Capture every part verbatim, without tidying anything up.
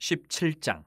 십칠 장.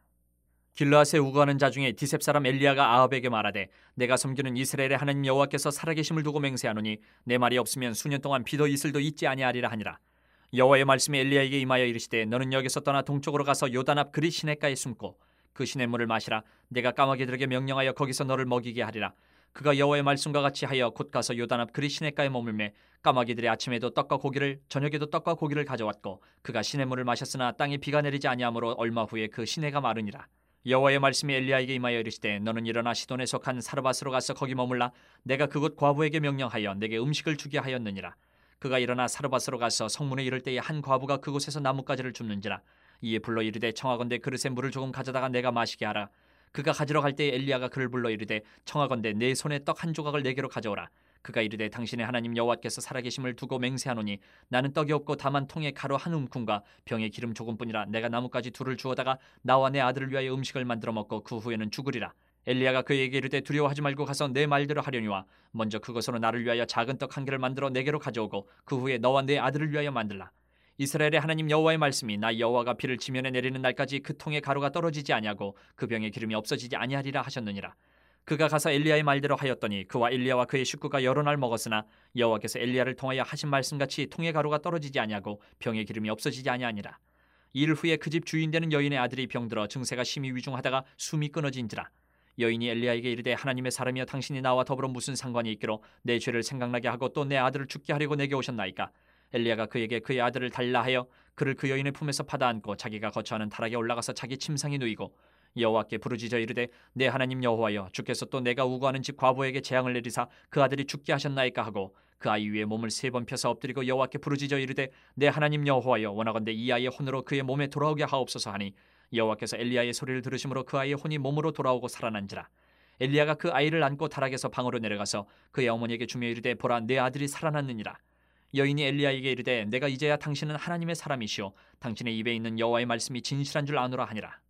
길르앗에 우거하는 자 중에 디셉 사람 엘리야가 아합에게 말하되 내가 섬기는 이스라엘의 하나님 여호와께서 살아계심을 두고 맹세하노니 내 말이 없으면 수년 동안 비도 이슬도 있지 아니하리라 하니라. 여호와의 말씀이 엘리야에게 임하여 이르시되 너는 여기서 떠나 동쪽으로 가서 요단 앞 그리 시냇가에 숨고 그 시냇물을 마시라. 내가 까마귀들에게 명령하여 거기서 너를 먹이게 하리라. 그가 여호와의 말씀과 같이 하여 곧 가서 요단 앞 그리 시냇가에 머물매 까마귀들이 아침에도 떡과 고기를 저녁에도 떡과 고기를 가져왔고 그가 시냇물을 마셨으나 땅에 비가 내리지 아니하므로 얼마 후에 그 시내가 마르니라. 여호와의 말씀이 엘리야에게 임하여 이르시되 너는 일어나 시돈에 속한 사르밧으로 가서 거기 머물라. 내가 그곳 과부에게 명령하여 내게 음식을 주게 하였느니라. 그가 일어나 사르밧으로 가서 성문에 이를 때에 한 과부가 그곳에서 나뭇가지를 줍는지라. 이에 불러 이르되 청하건대 그릇에 물을 조금 가져다가 내가 마시게 하라. 그가 가지러 갈 때에 엘리야가 그를 불러 이르되 청하건대 내 손에 떡 한 조각을 내게로 가져오라. 그가 이르되 당신의 하나님 여호와께서 살아계심을 두고 맹세하노니 나는 떡이 없고 다만 통에 가루 한 움큼과 병에 기름 조금뿐이라. 내가 나뭇가지 둘을 주어다가 나와 내 아들을 위하여 음식을 만들어 먹고 그 후에는 죽으리라. 엘리야가 그에게 이르되 두려워하지 말고 가서 내 말대로 하려니와 먼저 그것으로 나를 위하여 작은 떡 한 개를 만들어 내게로 가져오고 그 후에 너와 내 아들을 위하여 만들라. 이스라엘의 하나님 여호와의 말씀이 나 여호와가 비를 지면에 내리는 날까지 그 통에 가루가 떨어지지 아니하고 그 병에 기름이 없어지지 아니하리라 하셨느니라. 그가 가서 엘리야의 말대로 하였더니 그와 엘리야와 그의 식구가 여러 날 먹었으나 여호와께서 엘리야를 통하여 하신 말씀같이 통에 가루가 떨어지지 아니하고 병에 기름이 없어지지 아니하니라. 일 후에 그 집 주인 되는 여인의 아들이 병들어 증세가 심히 위중하다가 숨이 끊어진지라. 여인이 엘리야에게 이르되 하나님의 사람이여 당신이 나와 더불어 무슨 상관이 있기로 내 죄를 생각나게 하고 또 내 아들을 죽게 하려고 내게 오셨나이까. 엘리야가 그에게 그의 아들을 달라 하여 그를 그 여인의 품에서 받아 안고 자기가 거처하는 타락에 올라가서 자기 침상에 누이고 여호와께 부르짖어 이르되 내 하나님 여호와여 주께서 또 내가 우거하는 집 과부에게 재앙을 내리사 그 아들이 죽게 하셨나이까 하고 그 아이 위에 몸을 세 번 펴서 엎드리고 여호와께 부르짖어 이르되 내 하나님 여호와여 원하건대 이 아이의 혼으로 그의 몸에 돌아오게 하옵소서 하니 여호와께서 엘리야의 소리를 들으심으로 그 아이의 혼이 몸으로 돌아오고 살아난지라. 엘리야가 그 아이를 안고 타락에서 방으로 내려가서 그의 어머니에게 주며 이르되 보라 내 아들이 살아났느니라. 여인이 엘리야에게 이르되 내가 이제야 당신은 하나님의 사람이시오 당신의 입에 있는 여호와의 말씀이 진실한 줄 아노라 하니라.